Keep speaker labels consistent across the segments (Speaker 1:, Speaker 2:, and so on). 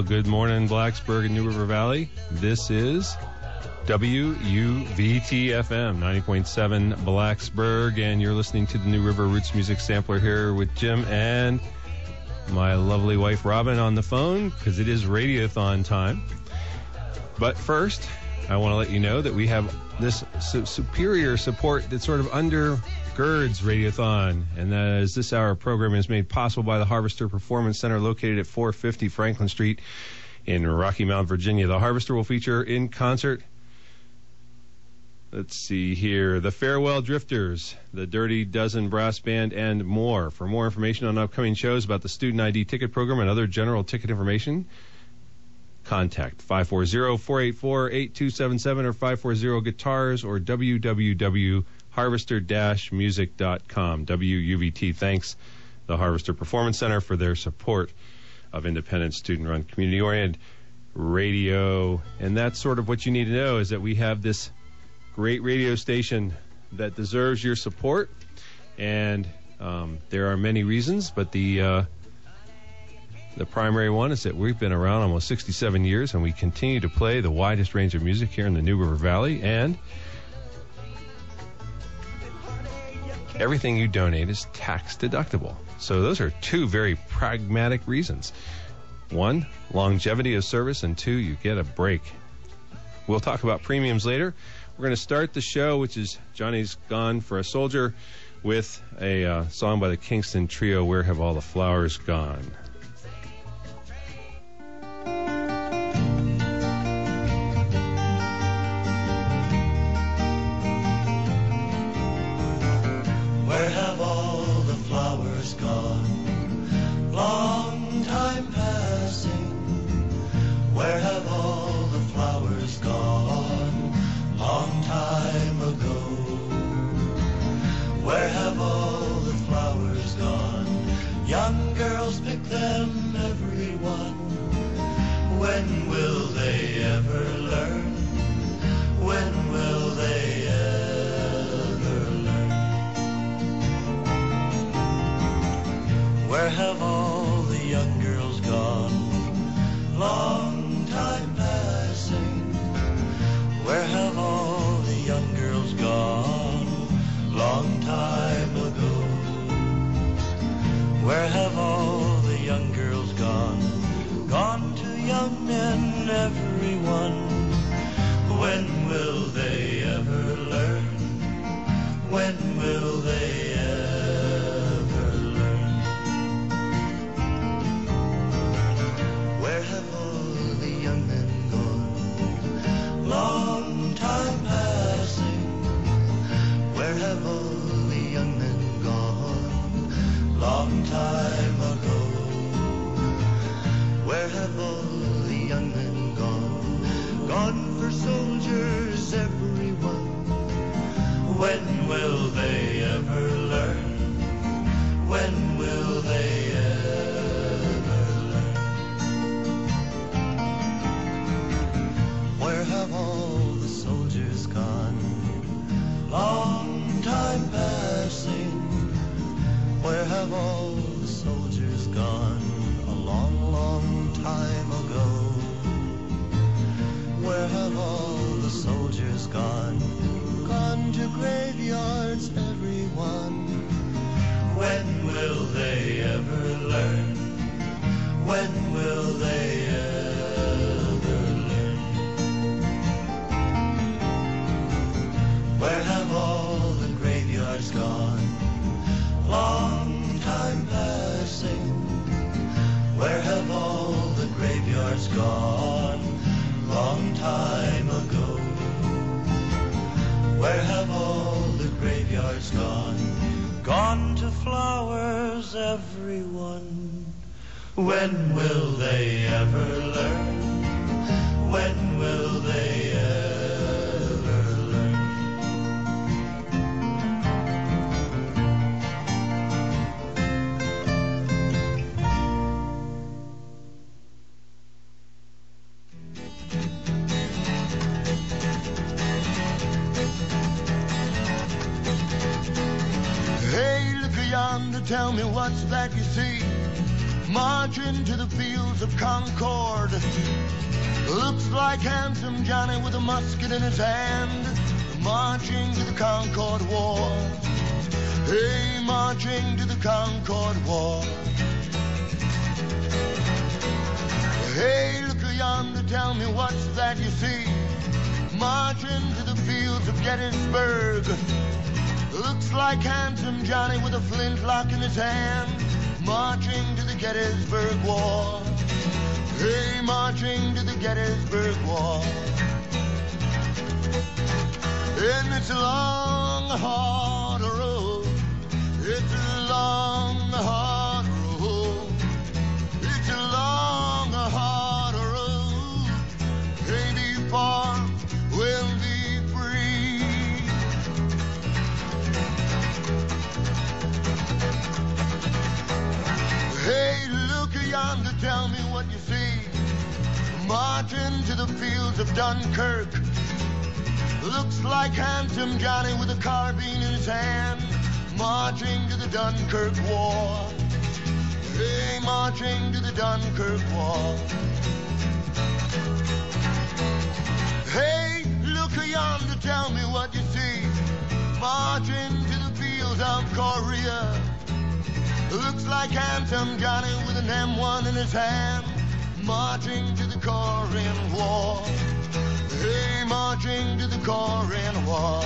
Speaker 1: good morning, Blacksburg and New River Valley. This is WUVT-FM, 90.7 Blacksburg, and you're listening to the New River Roots Music Sampler here with Jim and my lovely wife Robin on the phone, because it is Radiothon time. But first, I want to let you know that we have this superior support that sort of undergirds Radiothon, and that is this hour program is made possible by the Harvester Performance Center located at 450 Franklin Street in Rocky Mount, Virginia. The Harvester will feature in concert, let's see here, the Farewell Drifters, the Dirty Dozen Brass Band, and more. For more information on upcoming shows, about the Student ID ticket program and other general ticket information, contact 540-484-8277 or 540-GUITARS or www.harvester-music.com. WUVT thanks the Harvester Performance Center for their support of independent, student-run, community-oriented radio. And that's sort of what you need to know, is that we have this great radio station that deserves your support. And there are many reasons, but the primary one is that we've been around almost 67 years, and we continue to play the widest range of music here in the New River Valley, and everything you donate is tax deductible. So those are two very pragmatic reasons. One, longevity of service, and two, you get a break. We'll talk about premiums later. We're going to start the show, which is Johnny's Gone for a Soldier, with a song by the Kingston Trio, Where Have All the Flowers Gone?
Speaker 2: Where have all the flowers gone? Long time passing. Where have all the flowers gone? Long time ago. Where have all the flowers gone? Young girls pick them, everyone. When will they ever learn? When will they ever learn? Where have all the young girls gone? Long time passing. Where have all the young girls gone? Long time ago. Where have all the young girls gone? Gone to young men, everyone. When will they ever learn? When will they ever learn? Where have all the young men gone? Long time passing. Where have all the young men gone? Long time ago. Where have all the young men gone? Gone for soldiers, everyone. When will they ever learn? When will they ever learn? Where have all the soldiers gone? Long time passing. Where have all the soldiers gone? A long, long time ago. Where have all the soldiers gone? Gone to graveyards, everyone. When will they ever learn? When will they ever learn? Where have all the graveyards gone? Long time passing. Where have all the graveyards gone? Long time ago. Where have all the graveyards gone? Gone to flowers, everyone. When will they ever learn? When will they ever learn?
Speaker 3: Hey, look yonder, tell me what's that you see.
Speaker 2: marching to the fields of Concord. Looks like handsome Johnny with a musket in his hand, marching to the Concord War. Hey, marching to the Concord War. Hey, look yonder, tell me what's that you see, marching to the fields of Gettysburg. Looks like handsome Johnny with a flintlock in his hand, marching to the Gettysburg War. Hey, marching to the Gettysburg War. And it's a long, hard road. It's a long, hard road. It's a long, hard road. 84 will be free. Hey, look yonder, tell me what you see, marching to the fields of Dunkirk. Looks like handsome Johnny with a carbine in his hand, marching to the Dunkirk War. Hey, marching to the Dunkirk War. Hey, look yonder, tell me what you see, marching to the fields of Korea. Looks like handsome Johnny with an M1 in his hand, marching to the Korean War. Hey, marching to the Korean War.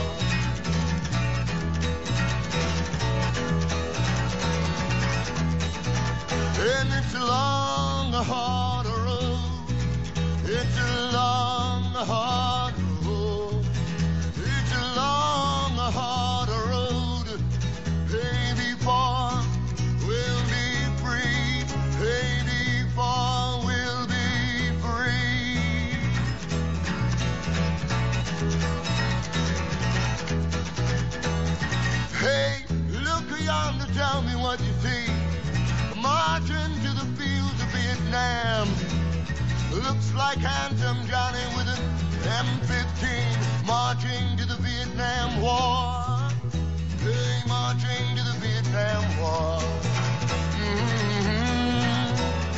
Speaker 2: And it's a long, hard road. It's a long, hard road. It's a long, hard road. Hey, before we'll be free. Hey, before we'll be free. Hey, look yonder, tell me what you see, marching to the fields of Vietnam. Looks like handsome Johnny with an M15, marching to the Vietnam War. Hey, marching to the Vietnam War. Mm-hmm.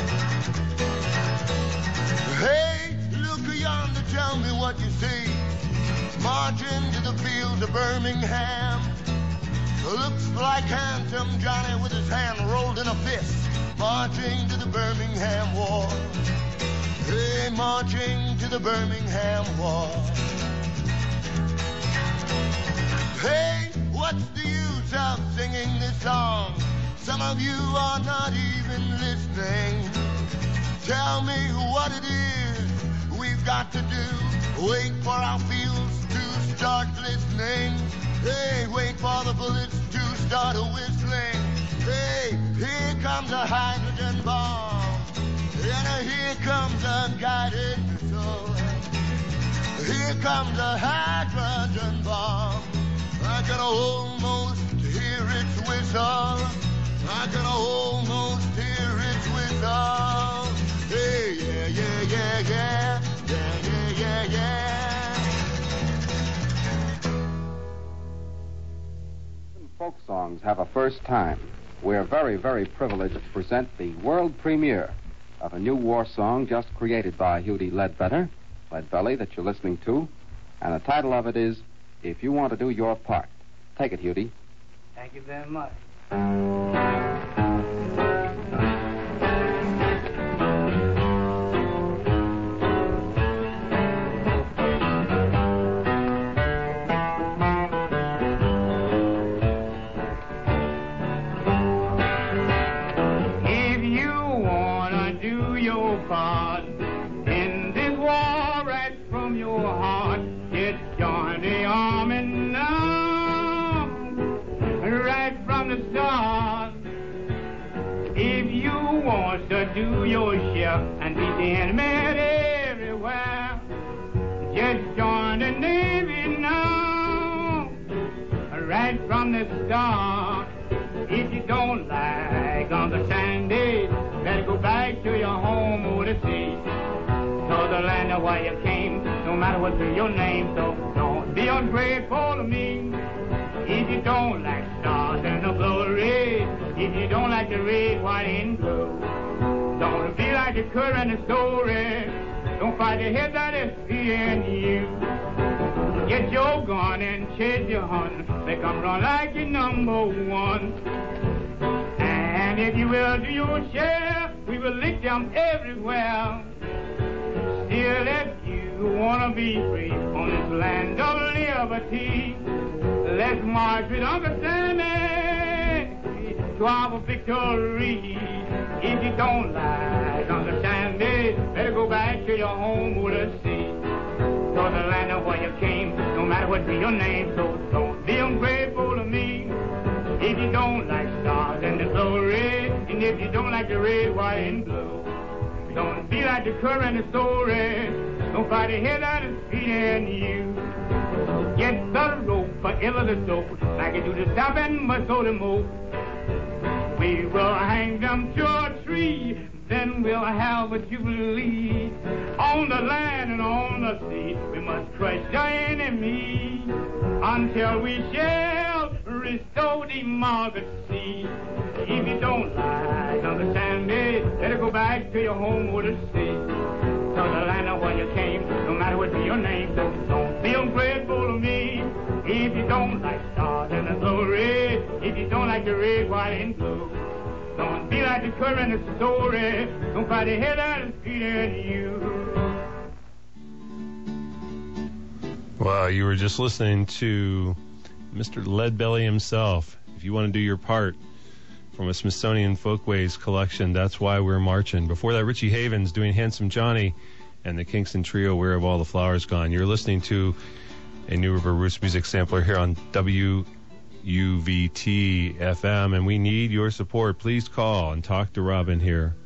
Speaker 2: Hey, look yonder, tell me what you see, marching to the fields of Birmingham. Looks like handsome Johnny with his hand rolled in a fist, marching to the Birmingham War. Hey, marching to the Birmingham War. Hey, what's the use of singing this song? Some of you are not even listening. Tell me what it is we've got to do. Wait for our fields to start listening. Hey, wait for the bullets to start whistling. Hey, here comes a hydrogen bomb. And here comes a guided missile. Here comes a hydrogen bomb. I can almost hear its whistle. I can almost hear its whistle. Hey, yeah, yeah, yeah, yeah. Yeah, yeah, yeah, yeah.
Speaker 3: Folk songs have a first time. We're very, very privileged to present the world premiere of a new war song just created by Hudie Ledbetter, Leadbelly, that you're listening to. And the title of it is, If You Want to Do Your Part. Take it, Hudie.
Speaker 4: Thank you very much. Do your share and beat the enemy everywhere. Just join the Navy now, right from the start. If you don't like Uncle Sandy, better go back to your home overseas. To the land of where you came, no matter what's your name. So don't be ungrateful to me. If you don't like stars and the glory, if you don't like the red, white, and blue, Don't be like the current story. Don't fight the head that is feeding you. Get your gun and chase your hunt. Make them run like you're number one. And if you will do your share, we will lick them everywhere. Still, if you want to be free on this land of liberty, let's march with Uncle Sammy to our victory. If you don't like Uncle Sammy, better go back to your home with the sea. To the land of where you came, no matter what be your name, so don't be ungrateful to me. If you don't like stars and the glory, and if you don't like the red, white, and blue, don't be like the current story. Don't fight the head that is feeding you. Get the rope forever the dope, like you do the stop and must hold them up. We will hang them to a tree, then we'll have a jubilee. On the land and on the sea, we must crush the enemy until we shall restore democracy. If you don't like understand me, better go back to your home with the sea. To the land of where you came, no matter what be your name, so don't be ungrateful to me. If you don't like stars and the glory, if you don't like the red, white, and blue, don't be like the current story. Don't fight the head that is feeding you.
Speaker 1: Wow, you were just listening to Mr. Leadbelly himself. If you want to do your part from a Smithsonian Folkways collection, that's why we're marching. Before that, Richie Havens doing Handsome Johnny and the Kingston Trio, Where Have All the Flowers Gone? You're listening to a New River Roots music sampler here on WUVT FM, and we need your support. Please call and talk to Robin here.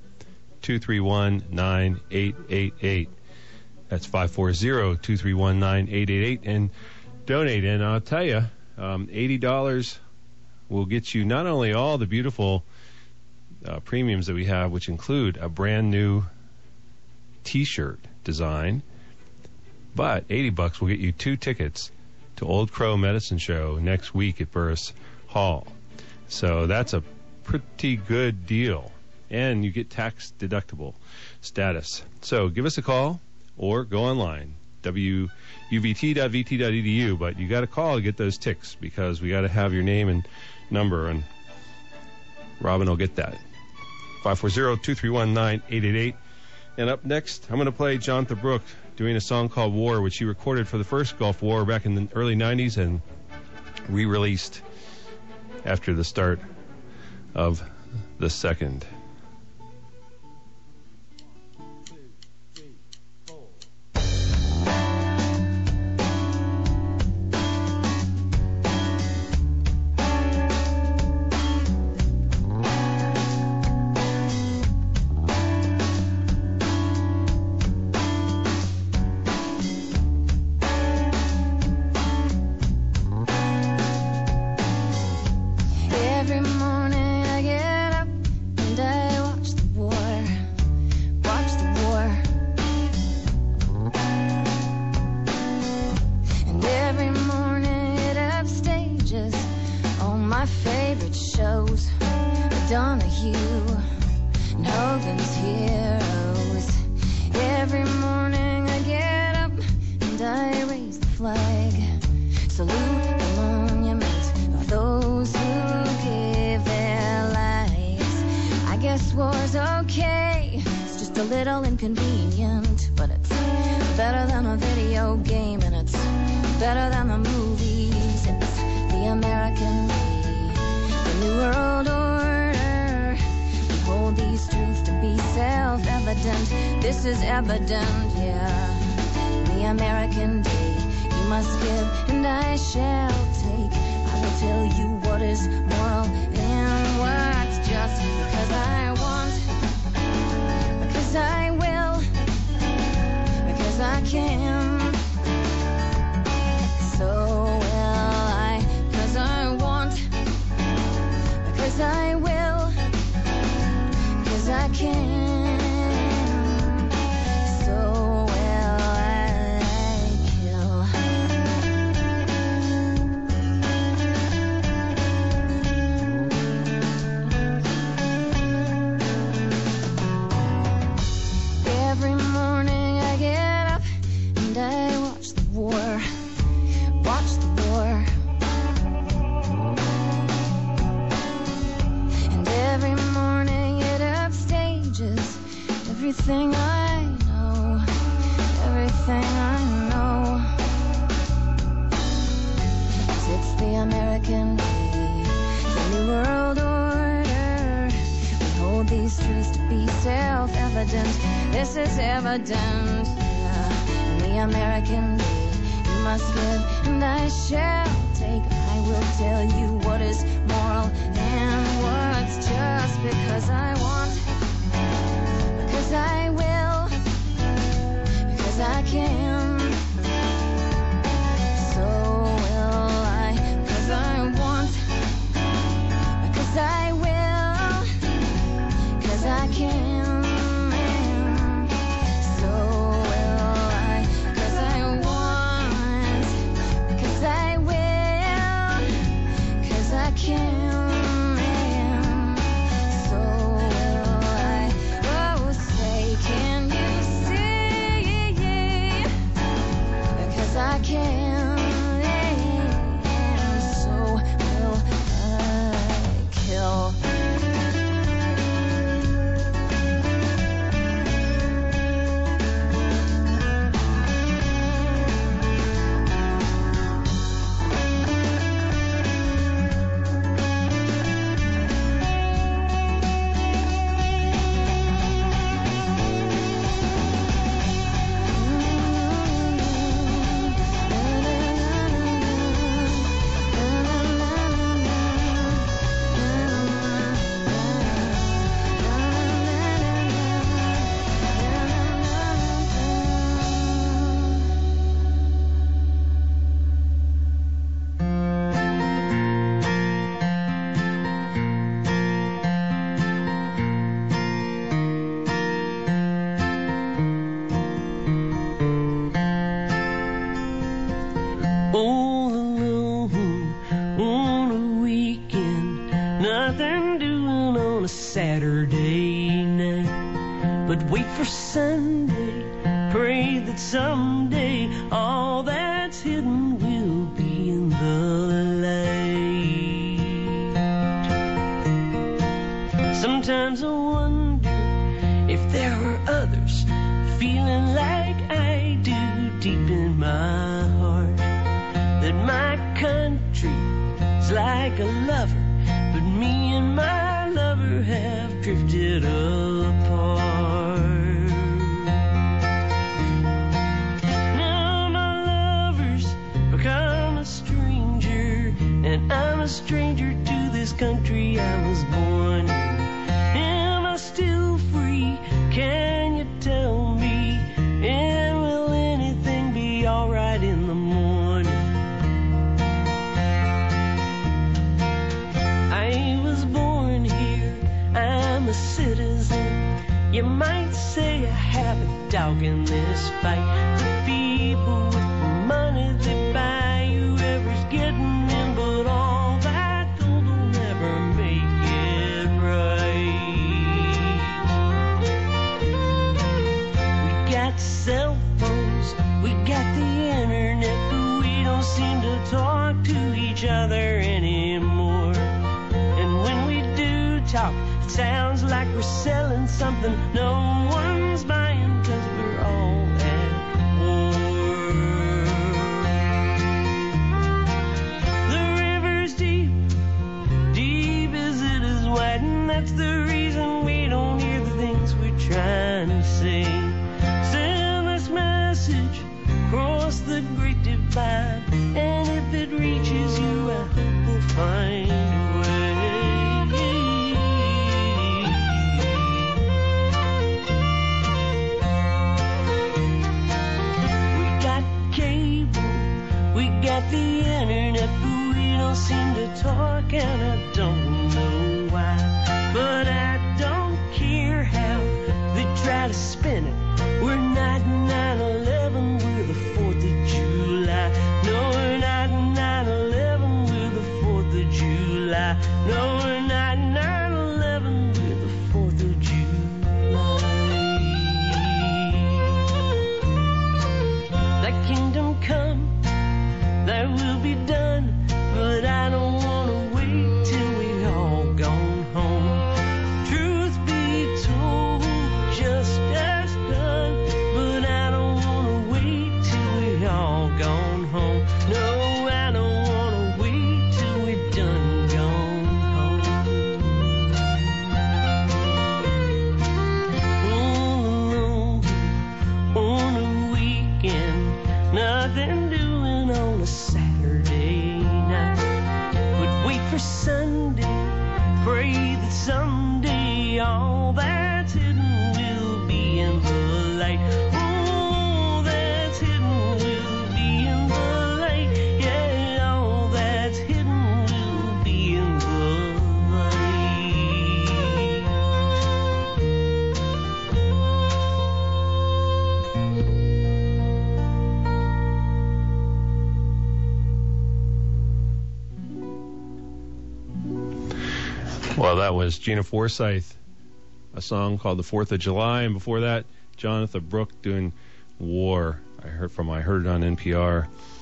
Speaker 1: 231-9888. That's 540-231-9888, and donate. And I'll tell you, $80 will get you not only all the beautiful premiums that we have, which include a brand new T-shirt design, but $80 will get you 2 tickets to Old Crow Medicine Show next week at Burris Hall. So that's a pretty good deal, and you get tax deductible status. So give us a call or go online, wuvt.vt.edu, but you got to call to get those ticks because we got to have your name and number, and Robin will get that. 540-231-9888. And up next, I'm going to play Jonathan Brooke doing a song called War, which he recorded for the first Gulf War back in the early 90s and re-released after the start of the second.
Speaker 5: This is evident, yeah. The American day, you must give and I shall take. I will tell you what is moral and what's just, because I want, because I will, because I can. So will I, because I want, because I will, because I can. everything I know, everything I know. 'Cause it's the American way, the new world order. We hold these truths to be self-evident. This is evident. Yeah. The American way, you must give and I shall take. I will tell you what is moral and what's just, because I want, because I will, because I can. So will I, because I want, because I will, because I can. So will I, because I want, because I will, because I can. So will I, oh say, can you see? Because I can. So will I kill.
Speaker 6: All alone on a weekend, nothing doing on a Saturday night, but wait for Sunday, pray that someday all that's hidden will be in the light. Sometimes I wonder if there are others feeling like I do deep in my heart, that my country's like a lover, but me and my lover have drifted apart. Now my lover's become a stranger, and I'm a stranger to this country I was born in. Am I still free? Can you tell me? And will anything be alright in the morning? I was born here, I'm a citizen. You might say I have a dog in this fight. The people with money, they buy whoever's getting in, but all that gold will never make it right. We got cell phones, we got the internet, but we don't seem to talk to each other anymore. And when we do talk, it sounds like we're selling something no one's buying, 'cause we're all at war. The river's deep, deep as it is wide, and that's the reason we don't hear the things we're trying to say. Send this message across the great divide, and if it reaches you, I hope we'll find a way. We got cable, we got the internet, but we don't seem to talk, and I don't know why. But I don't care how they try to spin it. We're not 9/11, we're the 4th of July. No, we're not 9/11, we're the 4th of July. No, we're not 9/11, we're the 4th of July. Thy kingdom come, thy will be done, but I don't want to wait till we all gone home. Truth be told, just as all that's hidden will be in the light. All that's hidden will be in the light. Yeah, all that's hidden will be in the light.
Speaker 1: Well, that was Gina Forsyth, a song called The 4th of July, and before that, Jonathan Brooke doing War. I heard it on NPR.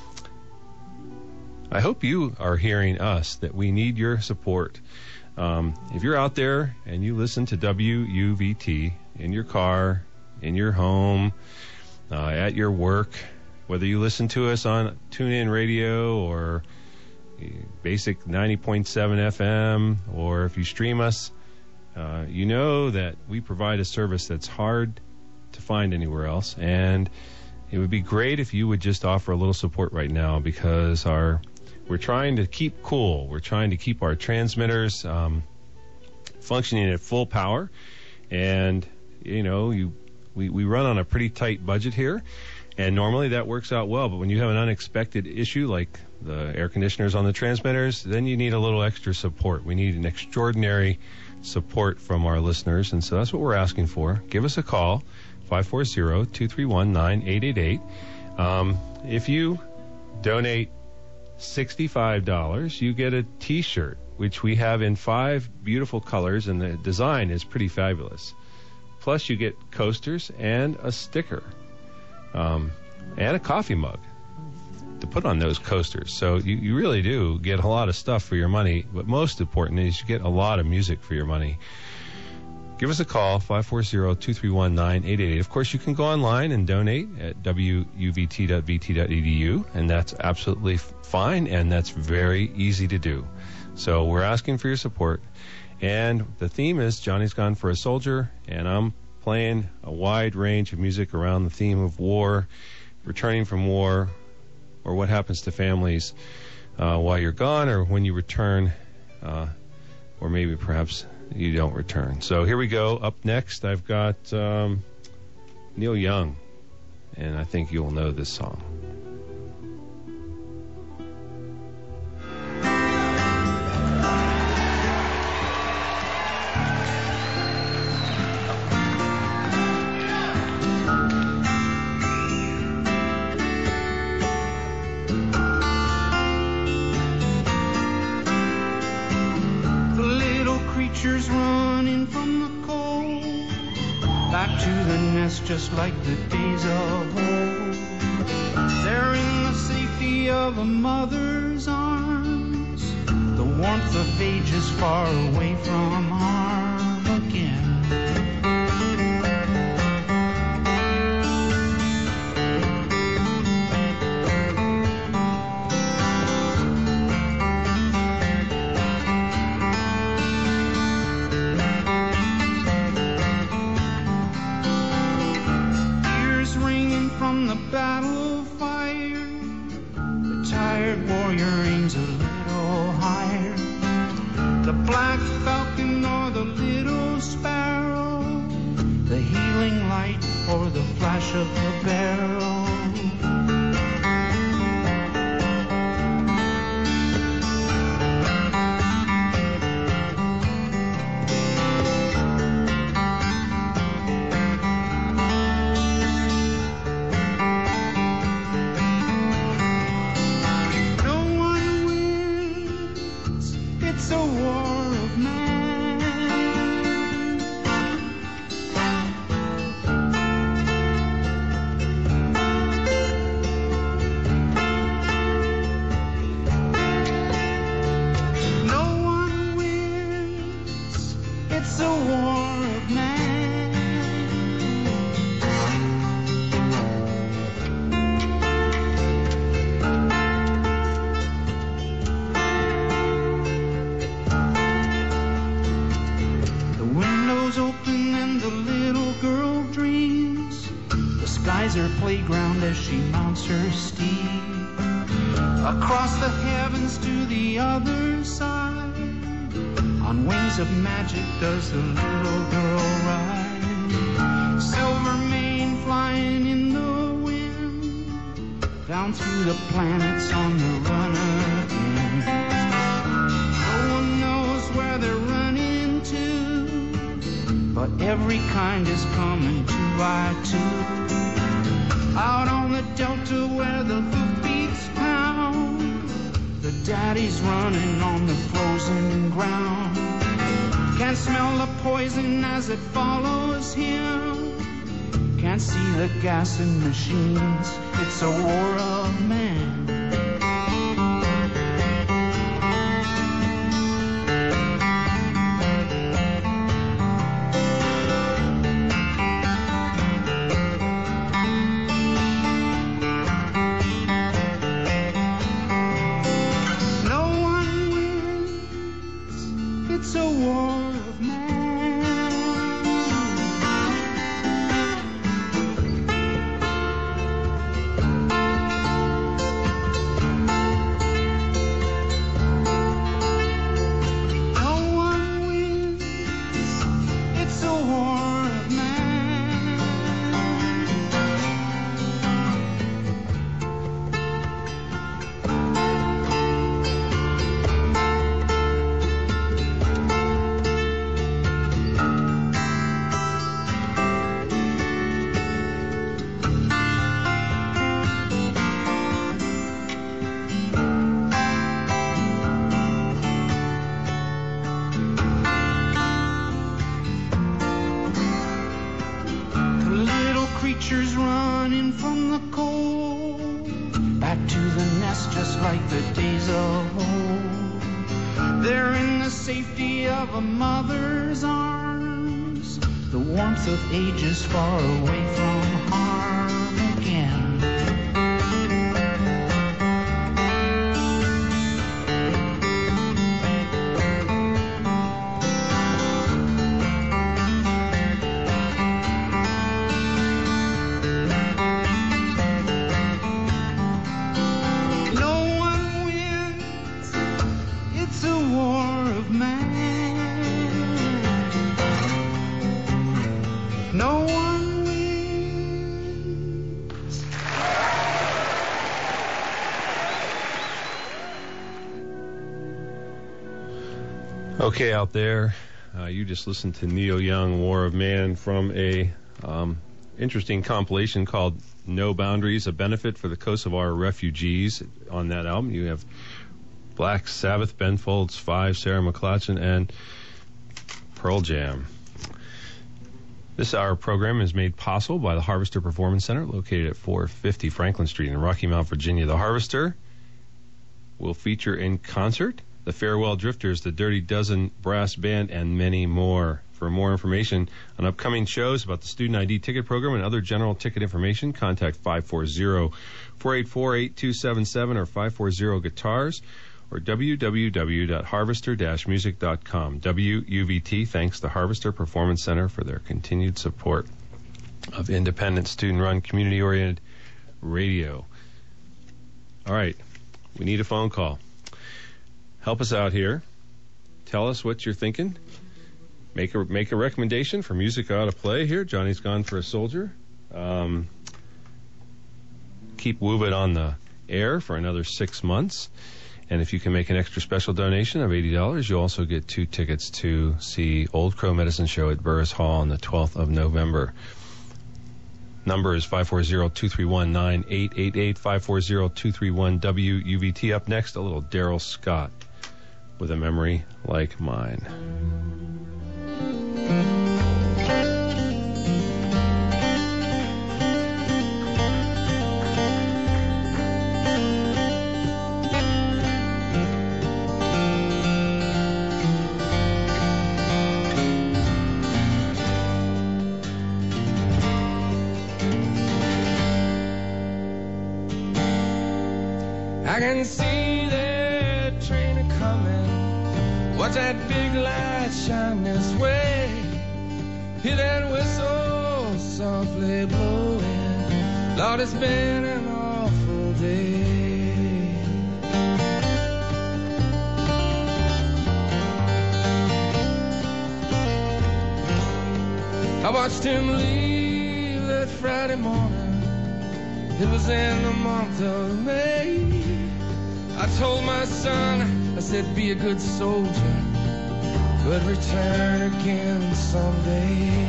Speaker 1: I hope you are hearing us, that we need your support. If you're out there and you listen to WUVT in your car, in your home, at your work, whether you listen to us on TuneIn Radio or basic 90.7 FM, or if you stream us, you know that we provide a service that's hard to find anywhere else, and it would be great if you would just offer a little support right now, because we're trying to keep cool. We're trying to keep our transmitters functioning at full power, and we run on a pretty tight budget here, and normally that works out well, but when you have an unexpected issue like the air conditioners on the transmitters, then you need a little extra support. We need an extraordinary support from our listeners, and so that's what we're asking for. Give us a call, 540-231-9888. If you donate $65, you get a T-shirt, which we have in 5 beautiful colors, and the design is pretty fabulous. Plus, you get coasters and a sticker, and a coffee mug to put on those coasters. So you really do get a lot of stuff for your money, but most important is you get a lot of music for your money. Give us a call, 540-231-9888. Of course, you can go online and donate at wuvt.vt.edu, and that's absolutely fine, and that's very easy to do. So we're asking for your support, and the theme is Johnny's Gone for a Soldier, and I'm playing a wide range of music around the theme of war, returning from war, or what happens to families while you're gone, or when you return, or maybe perhaps you don't return. So here we go. Up next, I've got Neil Young, and I think you'll know this song.
Speaker 4: Running from the cold, back to the nest just like the days of old. They're in the safety of a mother's arms, the warmth of ages far away from harm again. Battle fire, the tired warrior aims a little higher. The black falcon or the little sparrow, the healing light or the flash of the barrel. Playground as she mounts her steed across the heavens to the other side, on On wings of magic does the little girl ride. Silver mane flying in the wind, down through the planets on the run again. No one knows where they're running to, but every kind is coming 2x2. Out on the delta where the hoofbeats pound, the daddy's running on the frozen ground. Can't smell the poison as it follows him. Can't see the gas in machines. It's a war of man. Of ages far away from harm again. No one wins, it's a war of man. No one wins.
Speaker 1: Okay, out there, you just listened to Neil Young, War of Man, from a interesting compilation called No Boundaries, a benefit for the Kosovar refugees. On that album, you have Black Sabbath, Ben Folds 5, Sarah McLachlan, and Pearl Jam. This hour program is made possible by the Harvester Performance Center, located at 450 Franklin Street in Rocky Mount, Virginia. The Harvester will feature in concert the Farewell Drifters, the Dirty Dozen Brass Band, and many more. For more information on upcoming shows, about the Student ID ticket program, and other general ticket information, contact 540-484-8277 or 540-GUITARS. or www.harvester-music.com. WUVT thanks the Harvester Performance Center for their continued support of independent, student-run, community-oriented radio. All right, we need a phone call. Help us out here. Tell us what you're thinking. Make a recommendation for music I ought to play here. Johnny's Gone for a Soldier. Keep Woobit on the air for another 6 months. And if you can make an extra special donation of $80, you'll also get 2 tickets to see Old Crow Medicine Show at Burris Hall on the 12th of November. Number is 540-231-9888, 540-231-WUVT. Up next, a little Daryl Scott with A Memory Like Mine.
Speaker 7: I can see that train a-coming. Watch that big light shine this way. Hear that whistle softly blowing. Lord, it's been an awful day. I watched him leave that Friday morning. It was in the month of May. I told my son, I said, be a good soldier, but return again someday.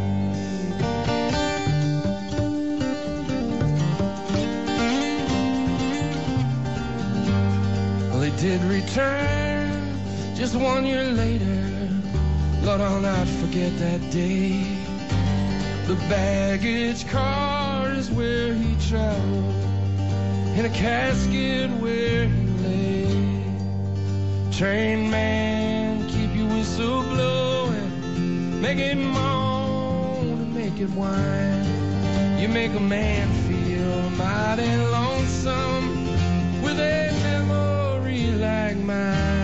Speaker 7: Well, he did return just 1 year later. Lord, I'll not forget that day. The baggage car is where he traveled, in a casket where he lay. Train man, keep your whistle blowing, make it moan and make it whine. You make a man feel mighty lonesome with a memory like mine.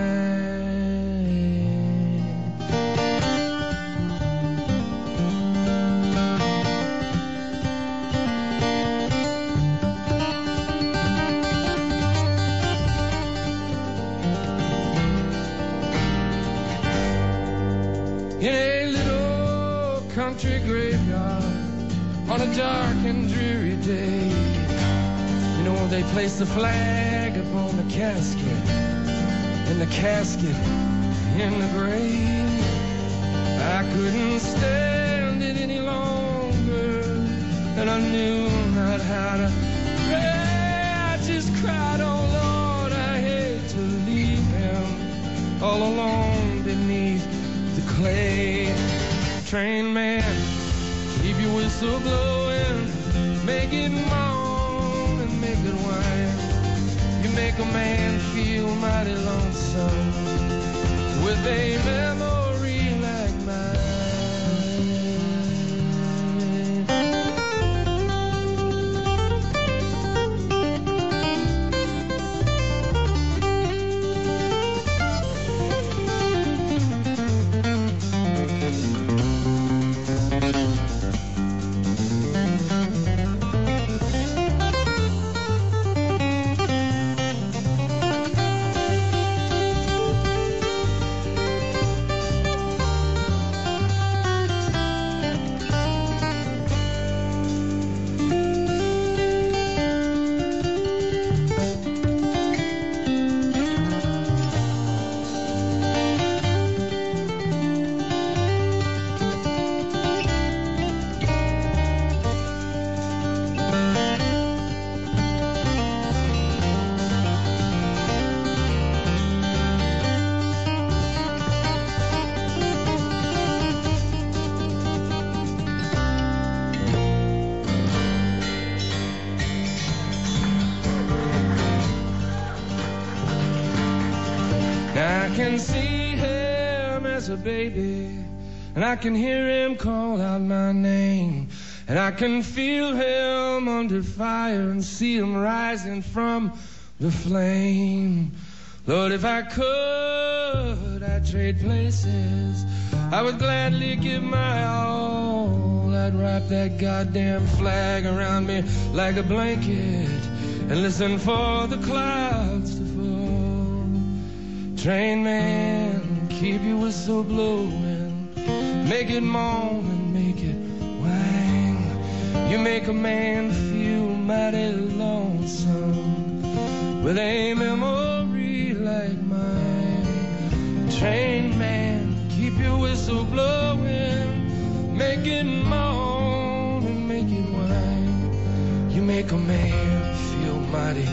Speaker 7: In a little country graveyard on a dark and dreary day, you know, they placed the flag upon the casket, and the casket in the grave. I couldn't stand it any longer, and I knew not how to pray. I just cried, oh Lord, I hate to leave him all alone beneath the clay. Train man, keep your whistle blowing, make it moan and make it whine. You make a man feel mighty lonesome with a memory like mine. I can see him as a baby, and I can hear him call out my name, and I can feel him under fire and see him rising from the flame. Lord, if I could, I'd trade places. I would gladly give my all. I'd wrap that goddamn flag around me like a blanket and listen for the clouds to fall. Train man, keep your whistle blowing, make it moan and make it whine. You make a man feel mighty lonesome with a memory like mine. Train man, keep your whistle blowing, make it moan and make it whine. You make a man feel mighty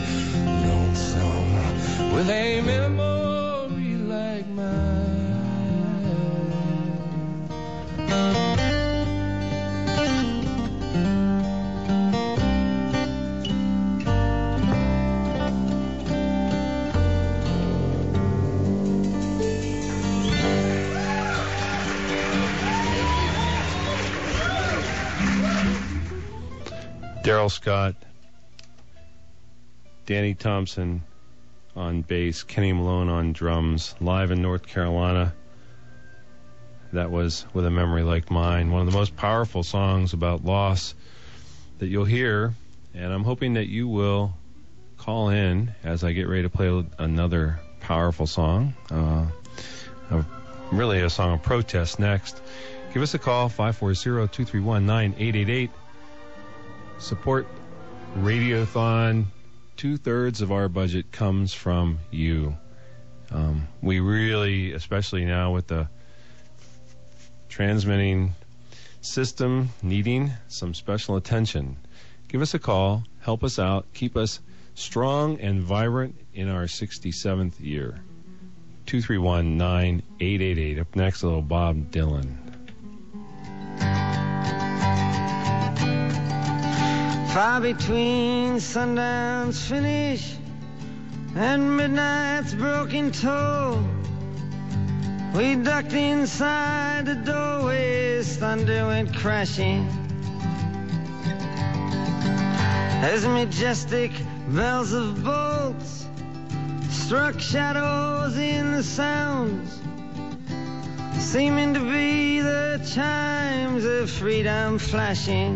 Speaker 7: lonesome with a memory like mine.
Speaker 1: Daryl Scott, Danny Thompson on bass, Kenny Malone on drums, live in North Carolina. That was With a Memory Like Mine, one of the most powerful songs about loss that you'll hear, and I'm hoping that you will call in as I get ready to play another powerful song, really a song of protest next. Give us a call, 540-231-9888. Support Radiothon. 2/3 of our budget comes from you. We really, especially now with the transmitting system needing some special attention, give us a call, help us out, keep us strong and vibrant in our 67th year. 231-9888. Up next, a little Bob Dylan.
Speaker 8: Far between sundown's finish and midnight's broken toll, we ducked inside the doorways, thunder went crashing. As majestic bells of bolts struck shadows in the sounds, seeming to be the chimes of freedom flashing.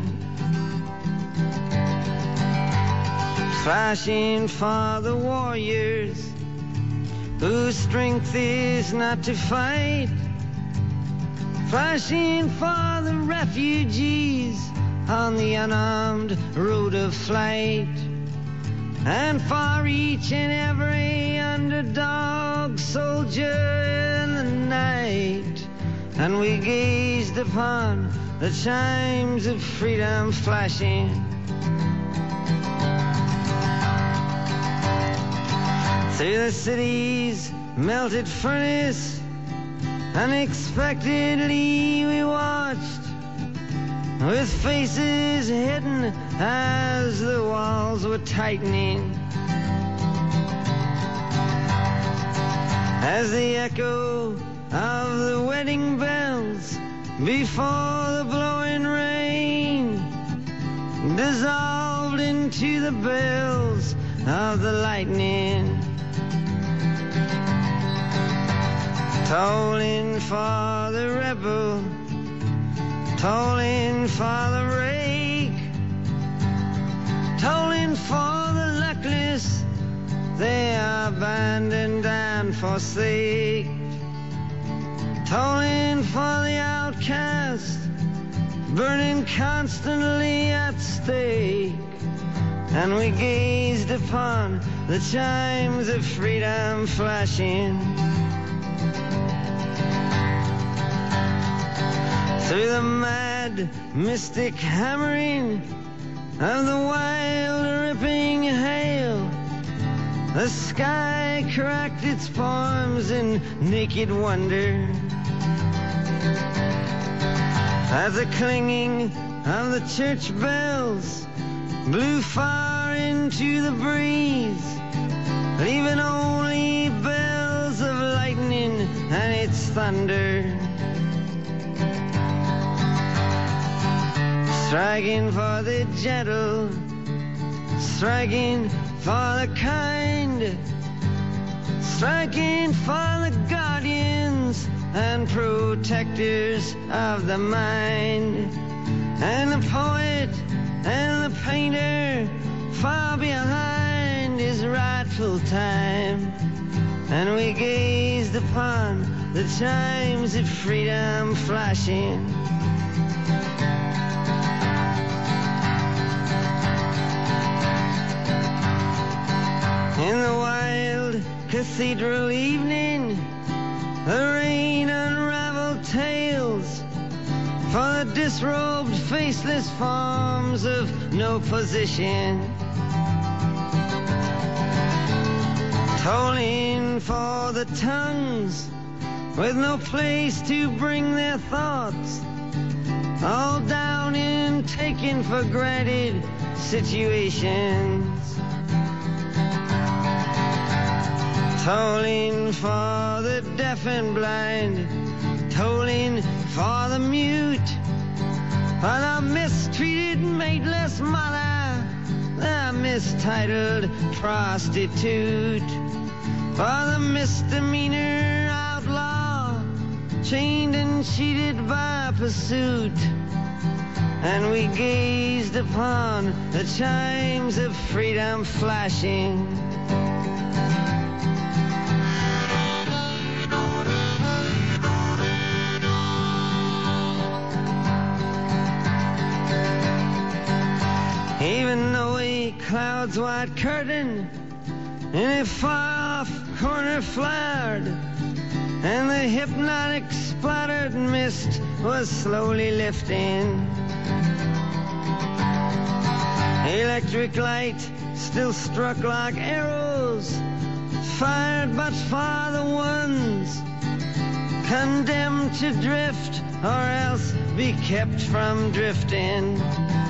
Speaker 8: Flashing for the warriors whose strength is not to fight, flashing for the refugees on the unarmed road of flight, and for each and every underdog soldier in the night. And we gazed upon the chimes of freedom flashing. Through the city's melted furnace, unexpectedly we watched, with faces hidden as the walls were tightening. As the echo of the wedding bells before the blowing rain dissolved into the bells of the lightning, tolling for the rebel, tolling for the rake, tolling for the luckless, they are abandoned and forsake, tolling for the outcast, burning constantly at stake. And we gazed upon the chimes of freedom flashing. Through the mad, mystic hammering of the wild, ripping hail, the sky cracked its palms in naked wonder. As the clanging of the church bells blew far into the breeze, leaving only bells of lightning and its thunder, striking for the gentle, striking for the kind, striking for the guardians and protectors of the mind, and the poet and the painter far behind his rightful time. And we gazed upon the chimes of freedom flashing. In the wild cathedral evening, the rain unraveled tales for the disrobed, faceless forms of no position, tolling for the tongues with no place to bring their thoughts, all down in taken for granted situations, tolling for the deaf and blind, tolling for the mute, for the mistreated mateless mother, the mistitled prostitute, for the misdemeanor outlaw, chained and cheated by pursuit. And we gazed upon the chimes of freedom flashing. cloud's white curtain in a far-off corner flared, and the hypnotic splattered mist was slowly lifting. Electric light still struck like arrows, fired but for the ones condemned to drift or else be kept from drifting.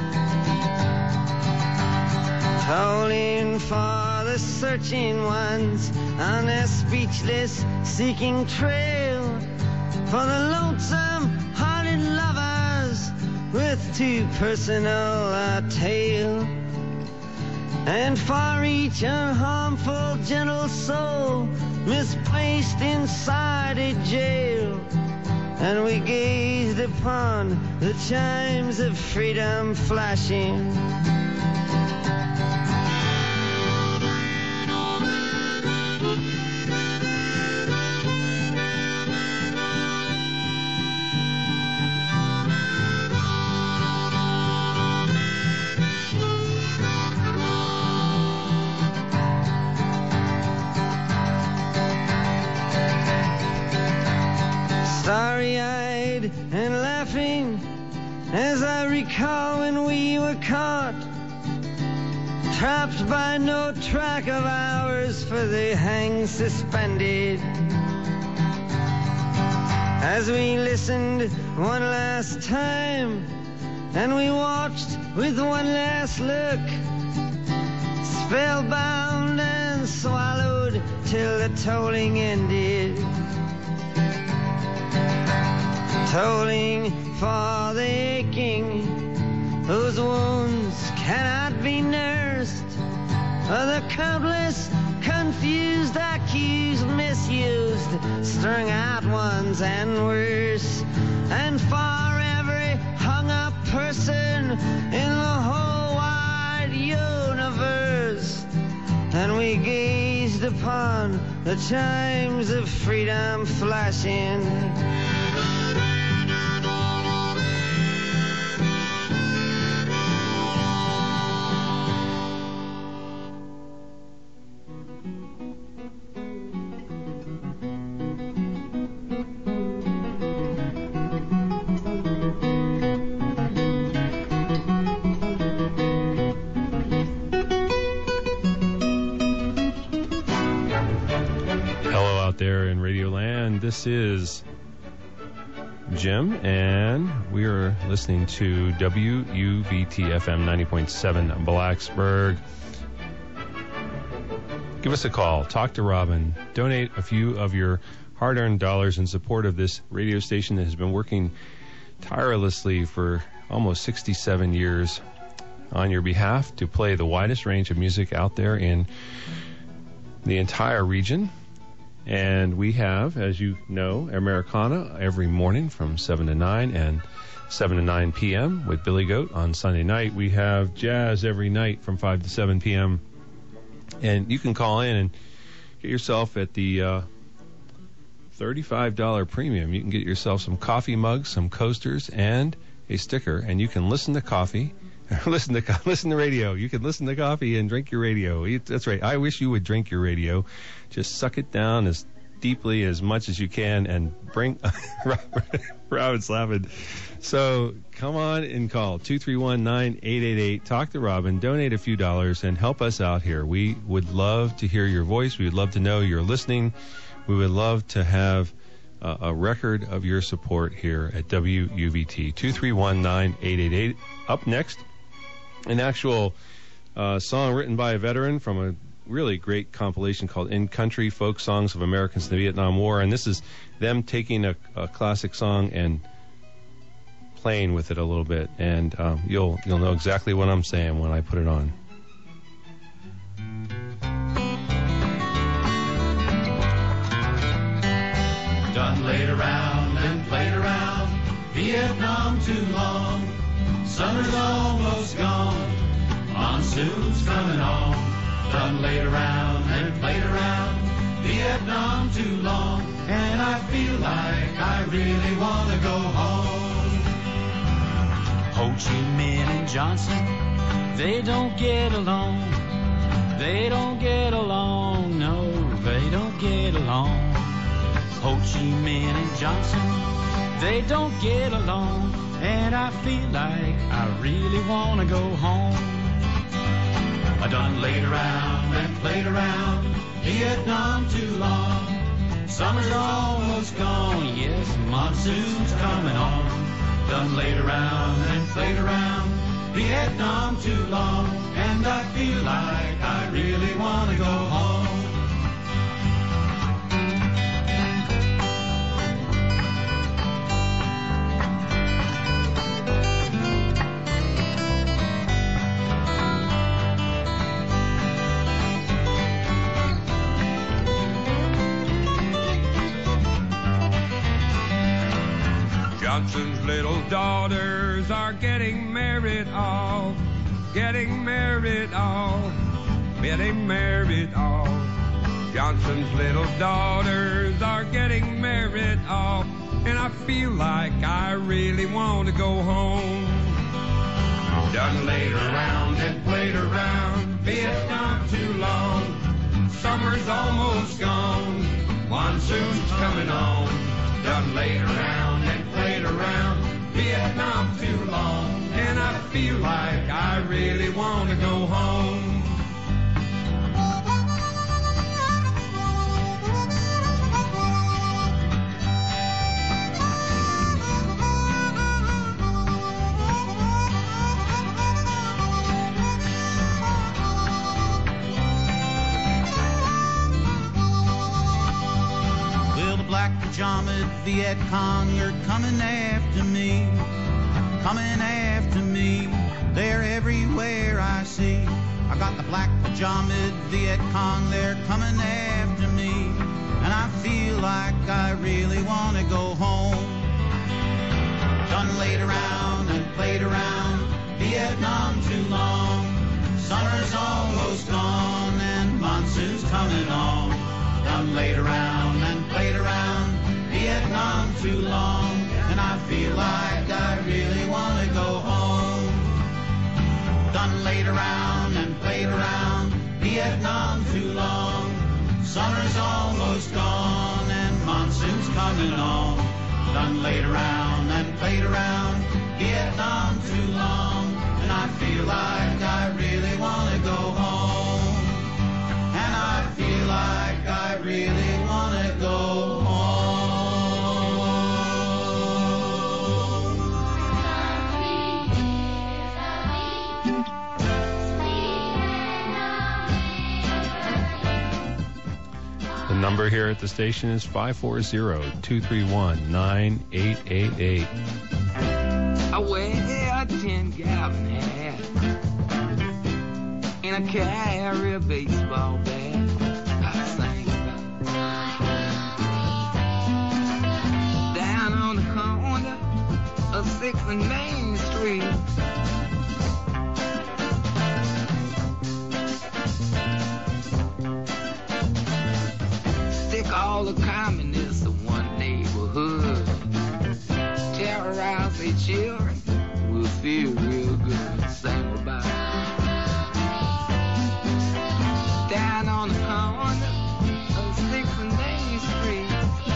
Speaker 8: Tolling for the searching ones on their speechless seeking trail, for the lonesome-hearted lovers with too personal a tale, and for each unharmful gentle soul misplaced inside a jail. And we gazed upon the chimes of freedom flashing. Starry-eyed and laughing as I recall when we were caught, trapped by no track of ours, for they hang suspended. As we listened one last time and we watched with one last look, spellbound and swallowed till the tolling ended. Tolling for the aching, whose wounds cannot be nursed, for the countless confused, accused, misused, strung out ones and worse, and for every hung-up person in the whole wide universe. And we gazed upon the chimes of freedom flashing.
Speaker 1: There in Radioland, this is Jim, and we are listening to WUVT-FM 90.7 Blacksburg. Give us a call, talk to Robin, donate a few of your hard-earned dollars in support of this radio station that has been working tirelessly for almost 67 years on your behalf to play the widest range of music out there in the entire region. And we have, as you know, Americana every morning from 7 to 9 and 7 to 9 p.m. with Billy Goat on Sunday night. We have jazz every night from 5 to 7 p.m. And you can call in and get yourself at the $35 premium. You can get yourself some coffee mugs, some coasters, and a sticker. And you can listen to coffee. Listen to radio. You can listen to coffee and drink your radio. That's right. I wish you would drink your radio. Just suck it down as deeply as much as you can and bring Robin's laughing. So come on and call 231-9888. Talk to Robin. Donate a few dollars and help us out here. We would love to hear your voice. We would love to know you're listening. We would love to have a record of your support here at WUVT. 231-9888. Up next, an actual song written by a veteran from a really great compilation called In Country, Folk Songs of Americans in the Vietnam War. And this is them taking a classic song and playing with it a little bit. And you'll know exactly what I'm saying when I put it on.
Speaker 9: Done laid around and played around Vietnam too long. Summer's almost gone, monsoon's coming on. Done laid around and played around Vietnam too long, and I feel like I really want to go home. Ho Chi Minh and Johnson,
Speaker 6: They don't get along. They don't get along. No, they don't get along. Ho Chi Minh and Johnson, they don't get along. And I feel like I really want to go home.
Speaker 9: I done laid around and played around Vietnam too long. Summer's almost gone, yes, monsoon's coming on. Done laid around and played around Vietnam too long. And I feel like I really want to go home.
Speaker 7: Johnson's little daughters are getting married all, getting married all, getting married all. Johnson's little daughters are getting married all, and I feel like I really want to go home. Done laid around and played around Vietnam too long. Summer's almost gone, monsoon's coming on. Done laid around and played around Vietnam too long. And I feel like I really want to go home.
Speaker 2: Pajama Viet Cong, you're coming after me, coming after me. They're everywhere I see. I got the black pajama Viet Cong, they're coming after me, and I feel like I really want to go home. Done laid around and played around Vietnam too long. Summer's almost gone and monsoon's coming on. Done laid around and played around Vietnam too long, and I feel like I really want to go home. Done laid around and played around Vietnam too long. Summer's almost gone and monsoon's coming on. Done laid around and played around Vietnam too long, and I feel like I really want to go home. And I feel like I really want to go home.
Speaker 1: The number here at the station is 540-231-9888.
Speaker 6: I wear a 10-gallon hat, and I carry a baseball bat. I sing about down on the corner of 6th and Main Street. Stick all the communists in one neighborhood, terrorize their children, we'll feel real good. Sing about down on the corner of 6th and Main Street.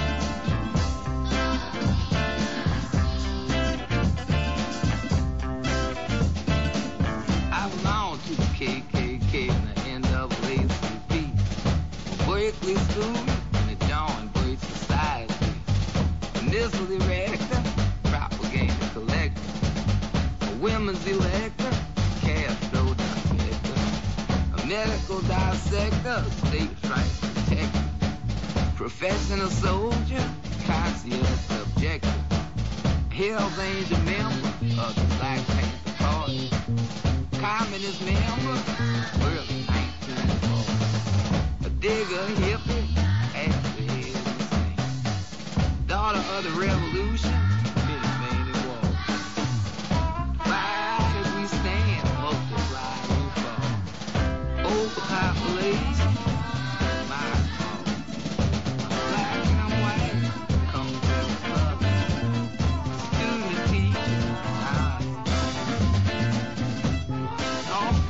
Speaker 6: I belong to the KKK and the NAACP, Berkeley School and the John Birch Society, missile erector, propaganda collector, a women's elector, Castro director, a medical dissector, state rights protector, professional soldier, conscious objector, Hell's Angel member of the Black Panther Party, communist member, early 1940, a digger hippie, after his insane, daughter of the revolution, Minuteman and war. Why did we stand, multiply and fall? Overpopulation, my fault. I'm black and I'm white, come to the club. Student and teacher, I'm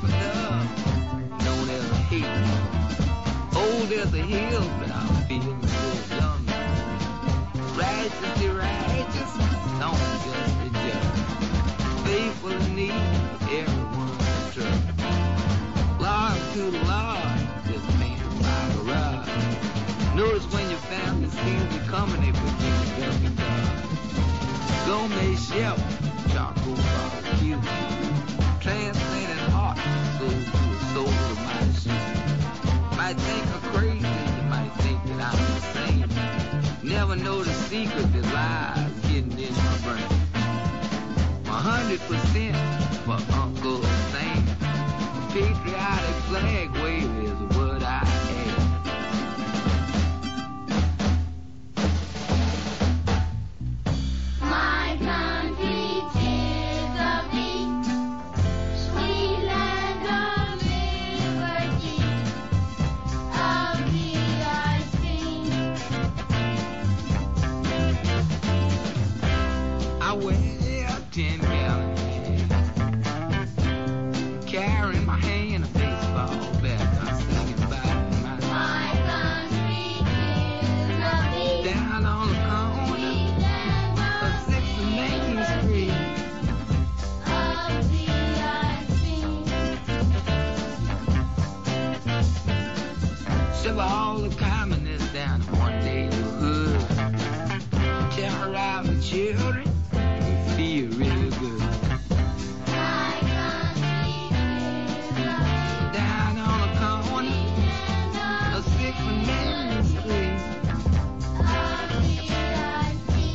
Speaker 10: homemade shell, charcoal barbecue. Translated heart, soul to a soul of my shoe. Might think I'm crazy, you might think that I'm insane. Never know the secret that lies hidden in my brain. 100% for Uncle Sam. Patriotic flag wave is what I am.
Speaker 5: My country tis of thee, sweet land of liberty, of thee I sing.
Speaker 10: I wear 10 gallon bag, carrying my hand a baseball bat. I'm singing about my
Speaker 5: country tis of thee,
Speaker 10: down on the corner of 6th and Main Street.
Speaker 5: of thee I sing.
Speaker 10: Shiver all the communists down in one neighborhood. Terrorize the children, we feel really good.
Speaker 5: My country tis of
Speaker 10: Down on the corner of 6th and Main Street.
Speaker 5: thee I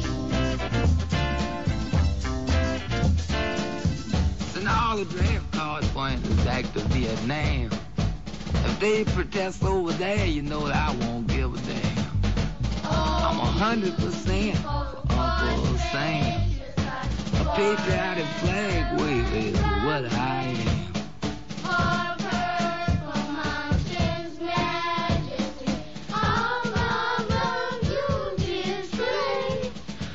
Speaker 5: sing.
Speaker 10: Send all the draft cards pointing back to Vietnam. If they protest over there, you know that I won't give a damn. I'm 100% for Uncle Sam. A patriotic flag wave is what I am.
Speaker 5: For purple mountains' majesty, all of the beauty's great.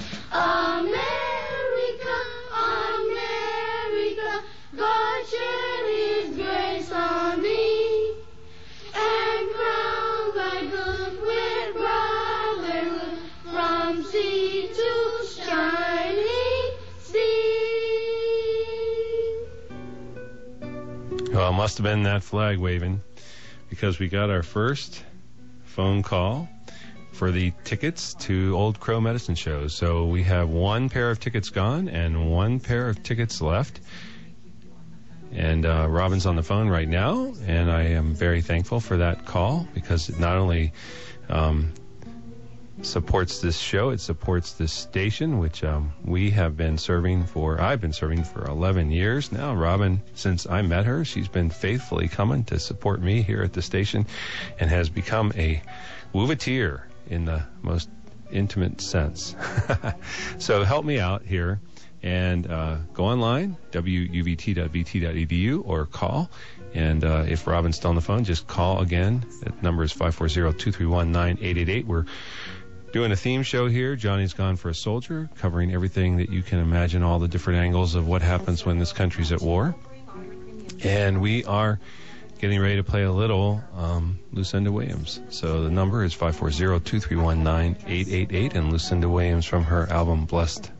Speaker 5: America, America, God shed His grace on thee, and crown thy good with brotherhood from sea to shining sea.
Speaker 1: Well, it must have been that flag waving, because we got our first phone call for the tickets to Old Crow Medicine Show. So we have one pair of tickets gone and one pair of tickets left. And Robin's on the phone right now, and I am very thankful for that call, because it not only supports this show, it supports this station, which we have been serving for. I've been serving for 11 years now. Robin, since I met her, she's been faithfully coming to support me here at the station, and has become a Woovateer in the most intimate sense. So help me out here. And go online, wuvt.vt.edu, or call. And if Robin's still on the phone, just call again. That number is 540-231-9888. We're doing a theme show here. Johnny's Gone for a Soldier, covering everything that you can imagine, all the different angles of what happens when this country's at war. And we are getting ready to play a little Lucinda Williams. So the number is 540-231-9888, and Lucinda Williams from her album Blessed.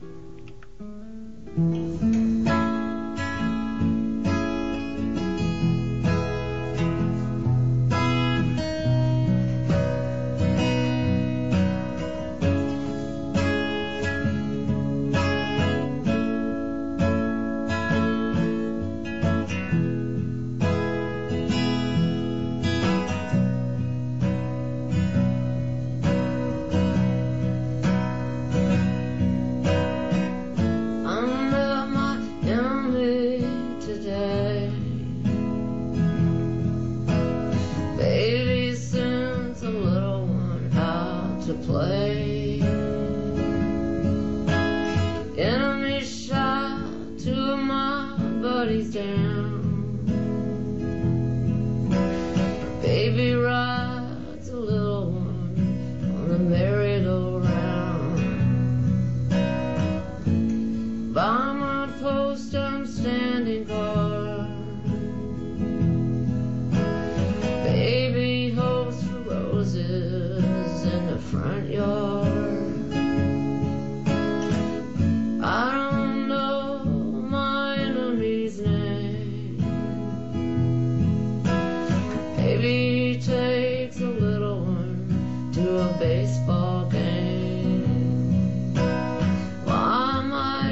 Speaker 11: Baseball game. Why am I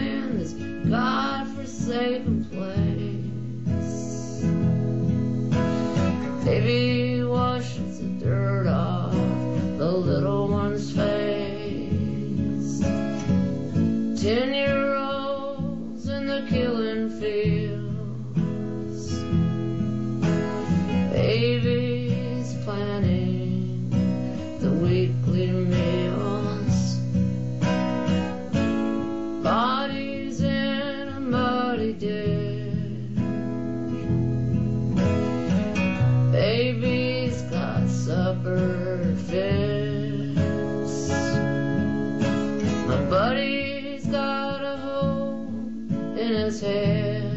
Speaker 11: in his head.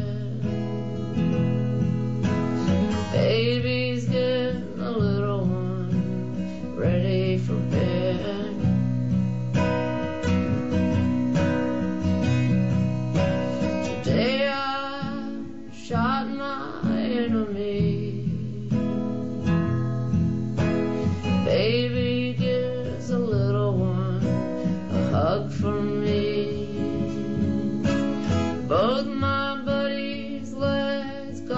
Speaker 11: Baby's getting a little one ready for bed.